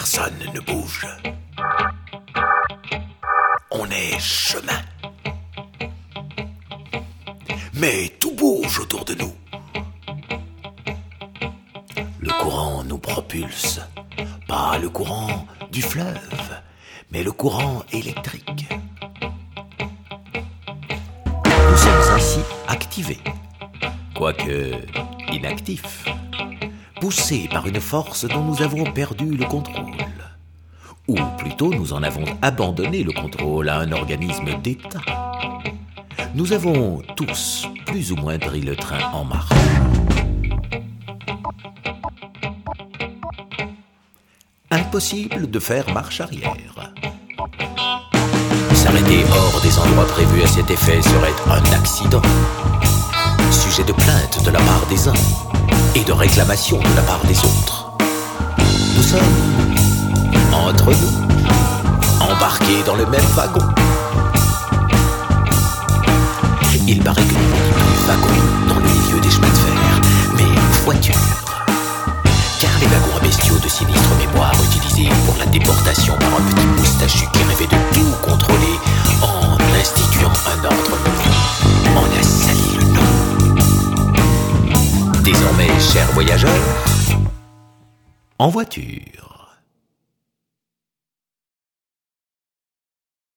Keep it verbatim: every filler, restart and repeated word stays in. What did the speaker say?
personne ne bouge. On est chemin. Mais tout bouge autour de nous. Le courant nous propulse, pas le courant du fleuve, mais le courant électrique. Nous sommes ainsi activés, quoique inactifs, poussés par une force dont nous avons perdu le contrôle. Ou plutôt nous en avons abandonné le contrôle à un organisme d'État. Nous avons tous plus ou moins pris le train en marche. Impossible de faire marche arrière. S'arrêter hors des endroits prévus à cet effet serait un accident, sujet de plainte de la part des uns et de réclamation de la part des autres. Nous sommes entre nous, embarqués dans le même wagon. Il paraît que nous ne disons plus wagon dans le milieu des chemins de fer, mais voiture. Car les wagons à bestiaux de sinistre mémoire utilisés pour la déportation par un petit moustachu qui rêvait de tout contrôler en instituant un ordre nouveau, en a sali le nom. Désormais, chers voyageurs, en voiture.